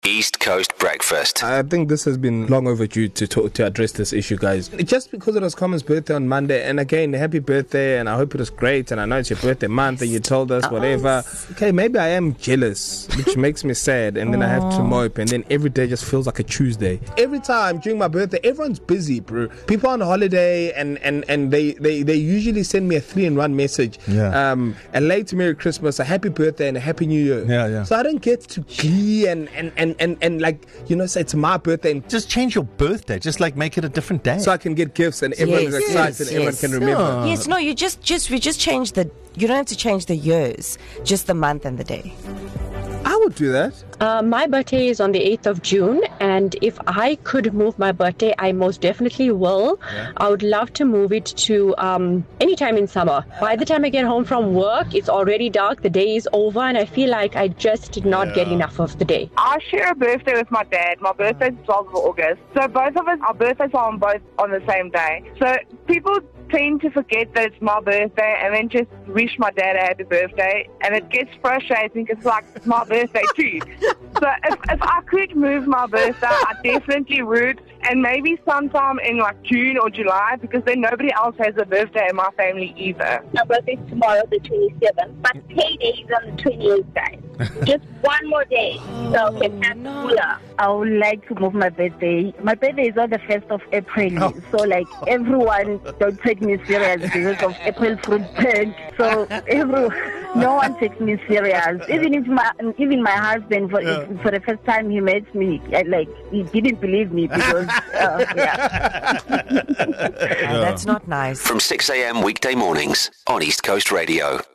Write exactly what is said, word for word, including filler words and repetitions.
East Coast Breakfast. I think this has been long overdue to talk, to address this issue, guys. Just because it was Common's birthday on Monday, and again, happy birthday, and I hope it was great, and I know it's your birthday month, and you told us whatever. Okay, maybe I am jealous, which makes me sad, and then I have to mope, and then every day just feels like a Tuesday. Every time during my birthday, everyone's busy, bro. People are on holiday, and, and, and they, they, they usually send me a three-in-one message. Yeah. Um, a late Merry Christmas, a happy birthday, and a Happy New Year. Yeah, yeah. So I don't get to glee and, and, and, and, and like, you know, say it's my birthday. And Just change your birthday. Just like make it a different day. so I can get gifts and everyone Yes, is excited yes, and everyone yes. can remember. Yes, no, you just, just, we just change the, you don't have to change the years, just the month and the day. I would do that. Uh, my birthday is on the eighth of June, and if I could move my birthday, I most definitely will. Yeah. I would love to move it to um, any time in summer. By the time I get home from work, it's already dark, the day is over, and I feel like I just did not Yeah. get enough of the day. I share a birthday with my dad. My birthday is twelfth of August. So both of us, our birthdays are on both on the same day. So people tend to forget that it's my birthday and then just wish my dad a happy birthday. And it gets frustrating because it's like, it's my birthday too. So if, if I could move my birthday, I definitely would. And maybe sometime in like June or July, because then nobody else has a birthday in my family either. My birthday's tomorrow, the twenty-seventh, but payday is on the twenty-eighth, guys. Just one more day, so can have cooler. I would like to move my birthday. My birthday is on the first of April, oh. so like everyone don't take me serious because of April Fruit Pig. So every, no one takes me serious. Even if my even my husband for yeah. for the first time he met me, like he didn't believe me because uh, yeah. Oh, that's not nice. From six a.m. weekday mornings on East Coast Radio.